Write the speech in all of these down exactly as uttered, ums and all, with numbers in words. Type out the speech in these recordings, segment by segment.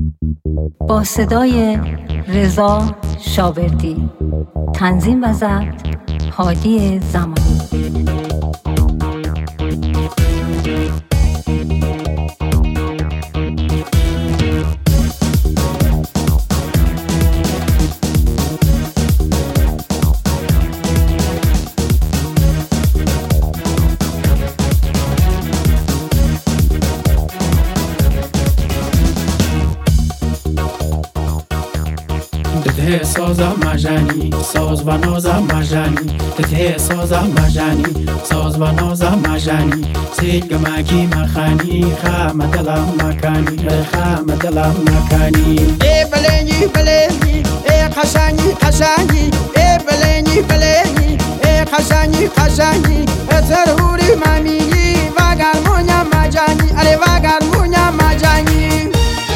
با صدای رضا شاوردی، تنظیم و ضبط هادی زمانی. ده سازم مجانی ساز و نازم مجانی ده سازم مجانی ساز و نازم مجانی سیگ مکی مخانی خام دلم مکانی خام دلم مکانی ای بلنی بلنی ای قشنگی قشنگی ای بلنی بلنی ای قشنگی قشنگی اترهوری مامینی واگر مونیا مجانی اره واگر مونیا مجانی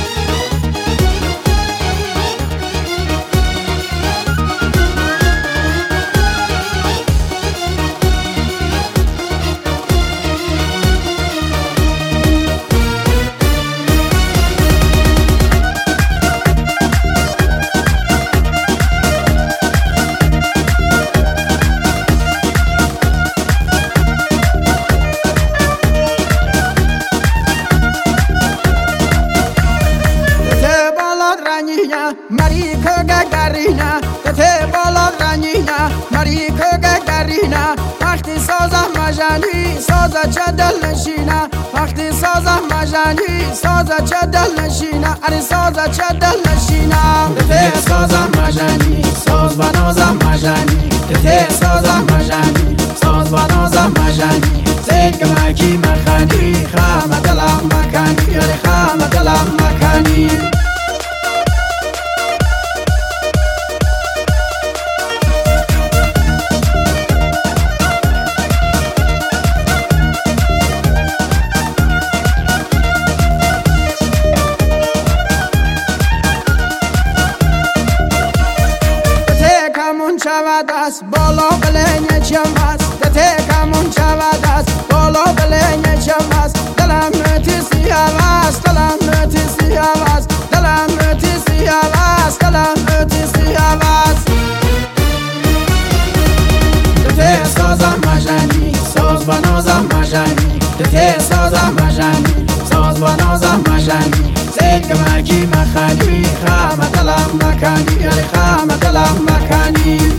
Mariko Gagarina, te bolad ranina, Mariko Gagarina, وقتی سازم مجانی سازا چدل نشینا وقتی سازم مجانی سازا چدل نشینا اری سازا چدل نشینا ده سازم مجانی ساز و نازم مجانی ده سازم مجانی ساز و نازم مجانی سیگ مکی مخانی خام دلم مکانی اری خام دلم مکانی شود است بالا بلنگ چم است ته کمون شود است بالا بلنگ چم است دلم تیسی هواست دلم تیسی هواست دلم تیسی هواست دلم تیسی هواست ته سازم مجانی ساز و نازم مجانی ته سازم مجانی ساز و نازم مجانی سیگ مکی مخانی خام دلم مکانی خام دلم مکانی